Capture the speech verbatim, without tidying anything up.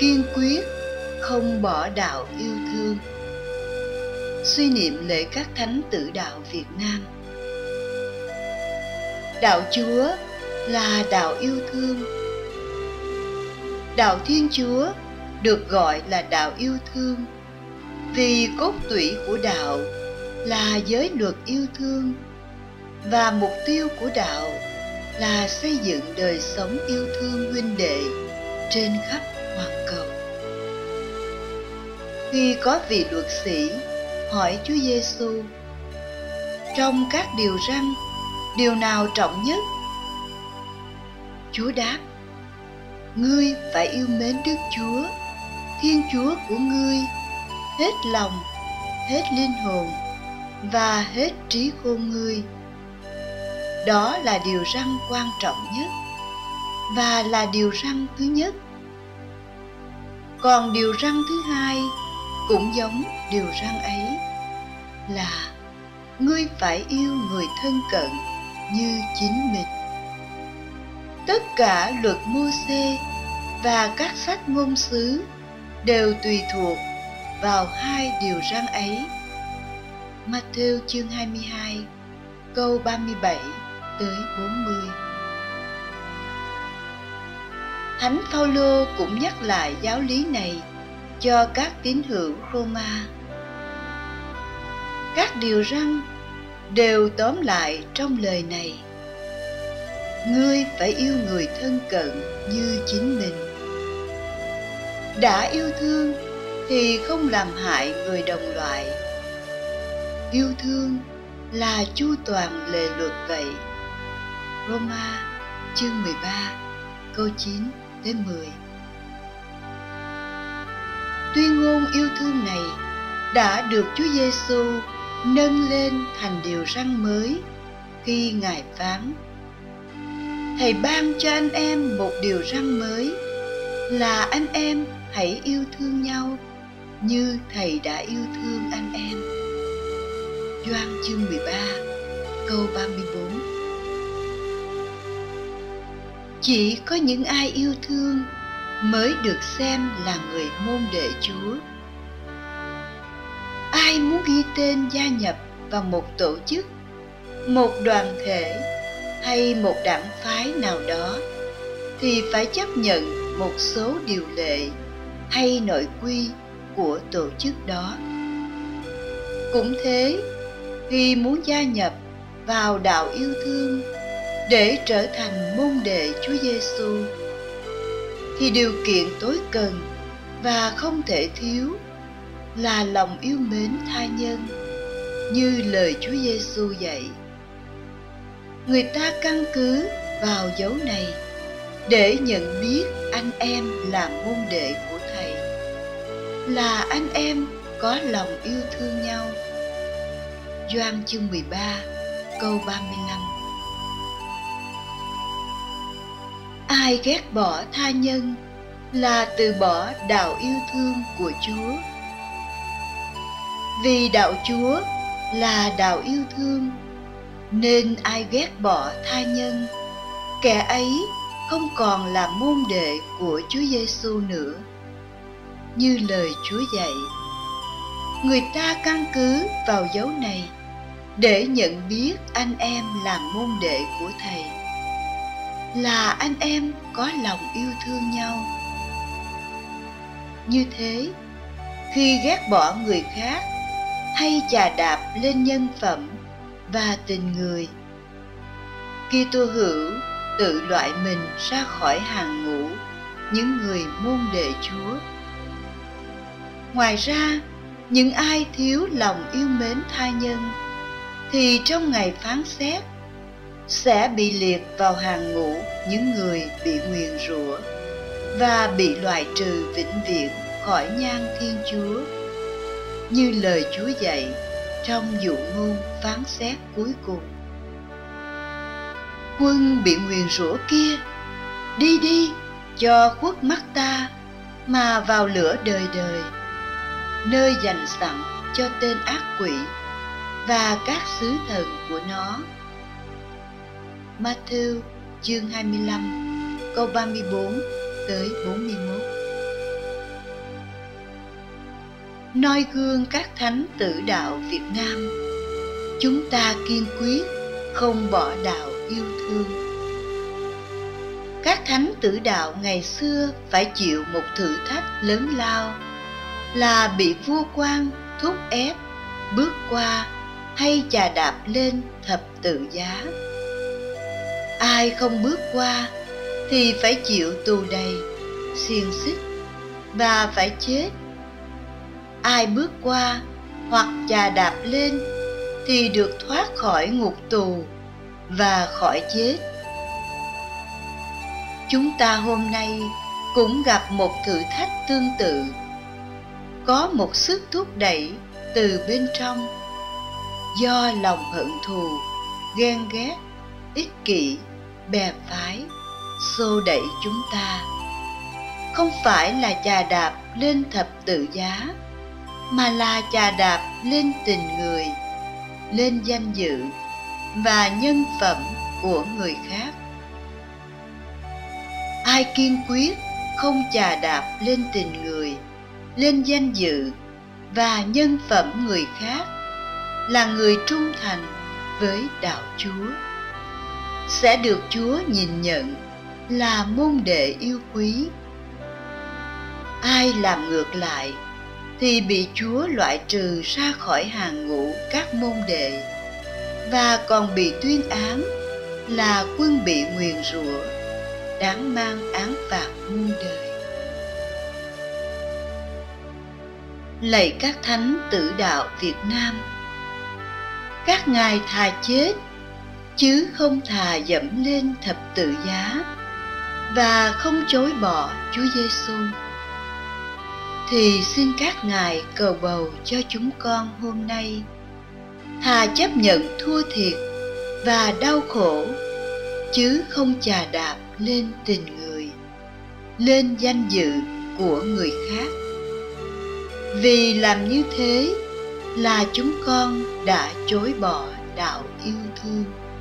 kiên quyết không bỏ đạo yêu thương. Suy niệm lễ các thánh tử đạo Việt Nam. Đạo Chúa là đạo yêu thương. Đạo Thiên Chúa được gọi là đạo yêu thương vì cốt tủy của đạo là giới luật yêu thương, và mục tiêu của đạo là xây dựng đời sống yêu thương huynh đệ trên khắp hoàn cầu. Khi có vị luật sĩ hỏi Chúa Giêsu: trong các điều răn, điều nào trọng nhất? Chúa đáp: ngươi phải yêu mến Đức Chúa, Thiên Chúa của ngươi, hết lòng, hết linh hồn và hết trí khôn ngươi. Đó là điều răn quan trọng nhất và là điều răn thứ nhất. Còn điều răn thứ hai cũng giống điều răn ấy, là ngươi phải yêu người thân cận như chính mình. Tất cả luật Mô-sê và các sách ngôn sứ đều tùy thuộc vào hai điều răn ấy. Ma-thêu chương hai mươi hai, câu ba mươi bảy tới bốn mươi. Thánh Phaolô cũng nhắc lại giáo lý này cho các tín hữu Roma. Các điều răn đều tóm lại trong lời này: ngươi phải yêu người thân cận như chính mình. Đã yêu thương thì không làm hại người đồng loại. Yêu thương là chu toàn lề luật vậy. Roma chương mười ba, câu chín tới mười. Tuyên ngôn yêu thương này đã được Chúa Giêsu nâng lên thành điều răn mới khi Ngài phán: Thầy ban cho anh em một điều răn mới, là anh em hãy yêu thương nhau như Thầy đã yêu thương anh em. Gioan chương mười ba, câu ba mươi bốn. Chỉ có những ai yêu thương mới được xem là người môn đệ Chúa. Ai muốn ghi tên gia nhập vào một tổ chức, một đoàn thể hay một đảng phái nào đó thì phải chấp nhận một số điều lệ hay nội quy của tổ chức đó. Cũng thế, khi muốn gia nhập vào đạo yêu thương để trở thành môn đệ Chúa Giêsu thì điều kiện tối cần và không thể thiếu là lòng yêu mến tha nhân, như lời Chúa Giêsu dạy. Người ta căn cứ vào dấu này để nhận biết anh em là môn đệ của Thầy, là anh em có lòng yêu thương nhau. Gioan chương mười ba, câu ba mươi lăm. Ai ghét bỏ tha nhân là từ bỏ đạo yêu thương của Chúa. Vì đạo Chúa là đạo yêu thương, nên ai ghét bỏ tha nhân, kẻ ấy không còn là môn đệ của Chúa Giêsu nữa. Như lời Chúa dạy, người ta căn cứ vào dấu này để nhận biết anh em là môn đệ của Thầy, là anh em có lòng yêu thương nhau. Như thế, khi ghét bỏ người khác hay chà đạp lên nhân phẩm và tình người, Kitô hữu tự loại mình ra khỏi hàng ngũ những người môn đệ Chúa. Ngoài ra, những ai thiếu lòng yêu mến tha nhân thì trong ngày phán xét sẽ bị liệt vào hàng ngũ những người bị nguyền rủa và bị loại trừ vĩnh viễn khỏi nhan Thiên Chúa, như lời Chúa dạy trong dụ ngôn phán xét cuối cùng. Quân bị nguyền rủa kia, đi đi cho khuất mắt ta mà vào lửa đời đời, nơi dành sẵn cho tên ác quỷ và các sứ thần của nó. Ma-thêu chương hai mươi lăm, câu ba mươi bốn tới bốn mươi mốt. noi gương các thánh tử đạo Việt Nam, chúng ta kiên quyết không bỏ đạo yêu thương. Các thánh tử đạo ngày xưa phải chịu một thử thách lớn lao là bị vua quan thúc ép bước qua hay chà đạp lên thập tự giá. Ai không bước qua thì phải chịu tù đầy, xiềng xích và phải chết. Ai bước qua hoặc chà đạp lên thì được thoát khỏi ngục tù và khỏi chết. Chúng ta hôm nay cũng gặp một thử thách tương tự. Có một sức thúc đẩy từ bên trong do lòng hận thù, ghen ghét, ích kỷ, bè phái xô đẩy chúng ta. Không phải là chà đạp lên thập tự giá, mà là chà đạp lên tình người, lên danh dự và nhân phẩm của người khác. Ai kiên quyết không chà đạp lên tình người, lên danh dự và nhân phẩm người khác là người trung thành với đạo Chúa, sẽ được Chúa nhìn nhận là môn đệ yêu quý. Ai làm ngược lại thì bị Chúa loại trừ ra khỏi hàng ngũ các môn đệ và còn bị tuyên án là quân bị nguyền rủa, đáng mang án phạt muôn đời. Lạy các thánh tử đạo Việt Nam, các ngài thà chết chứ không thà dẫm lên thập tự giá và không chối bỏ Chúa Giêsu. Thì xin các ngài cầu bầu cho chúng con hôm nay, thà chấp nhận thua thiệt và đau khổ chứ không chà đạp lên tình người, lên danh dự của người khác. Vì làm như thế là chúng con đã chối bỏ đạo yêu thương.